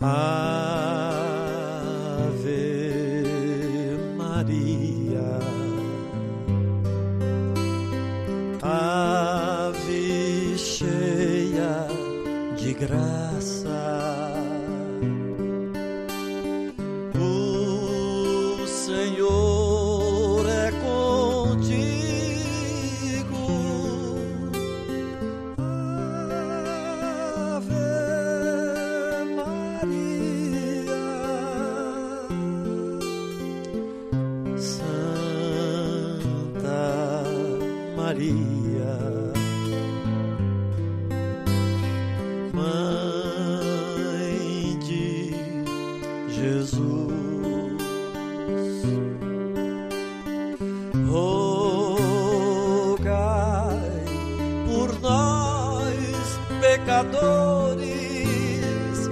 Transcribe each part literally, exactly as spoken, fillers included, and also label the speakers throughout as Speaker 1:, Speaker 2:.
Speaker 1: Ave Maria, Ave cheia de graça, o Senhor é contigo. Ave Maria, Santa Maria, Mãe de Jesus, rogai por nós, pecadores,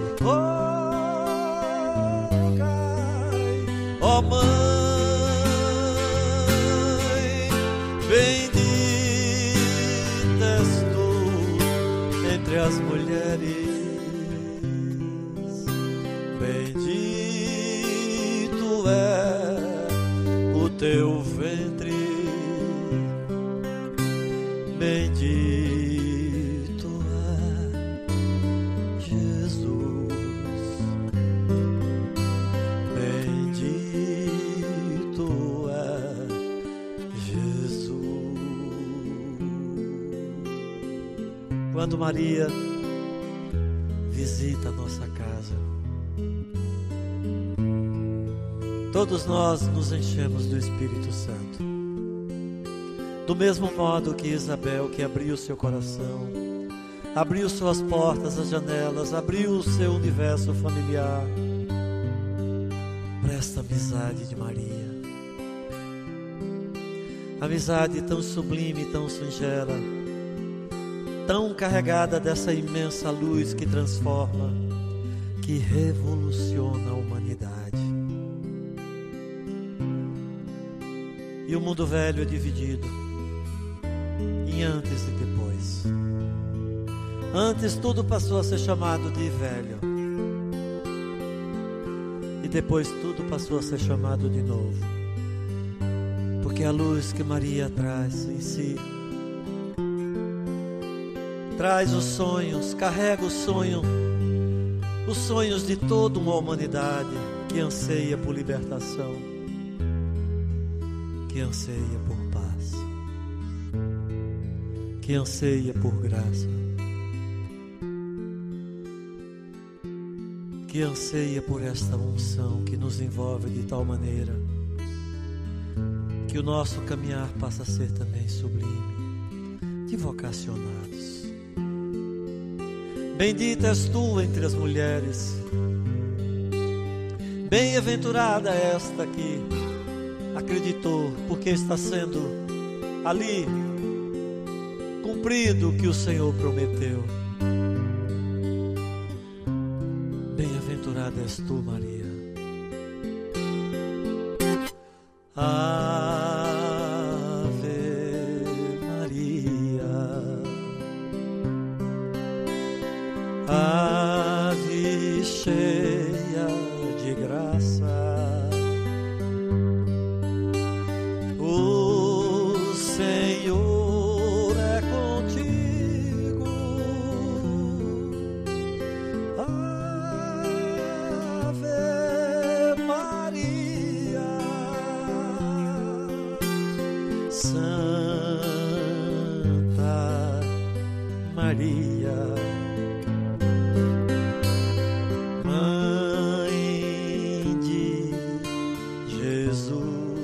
Speaker 1: rogai, ó Mãe bendita és tu entre as mulheres, bendito é o teu ventre, bendito é Jesus, bendito é Jesus. Quando Maria visita a nossa casa, todos nós nos enchemos do Espírito Santo. Do mesmo modo que Isabel, que abriu seu coração, abriu suas portas, as janelas, abriu o seu universo familiar para esta amizade de Maria. Amizade tão sublime, tão singela, tão carregada dessa imensa luz que transforma, que revoluciona a humanidade. E o mundo velho é dividido em antes e depois. Antes tudo passou a ser chamado de velho, e depois tudo passou a ser chamado de novo, porque a luz que Maria traz em si traz os sonhos, carrega o sonho, os sonhos de toda uma humanidade que anseia por libertação, que anseia por paz, que anseia por graça, que anseia por esta unção que nos envolve de tal maneira que o nosso caminhar passa a ser também sublime, de vocacionados. Bendita és tu entre as mulheres, bem-aventurada esta que acreditou, porque está sendo ali cumprido o que o Senhor prometeu. Bem-aventurada és tu, Maria. Ave Maria, Ave cheia de graça, o Senhor é contigo. Ave Maria, Santa Maria, Mãe de Jesus,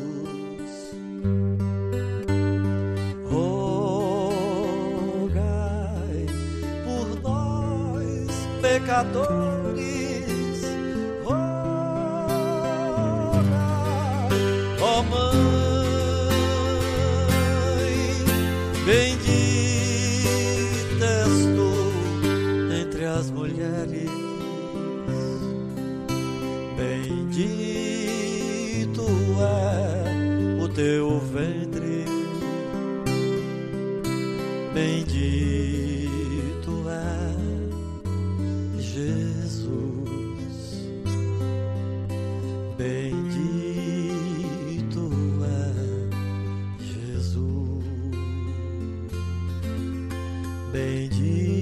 Speaker 1: rogai por nós, pecadores, rogai, ó Mãe bendita és tu entre as mulheres, bendito é o teu ventre, bendito é Jesus. Bendito é Jesus, bendito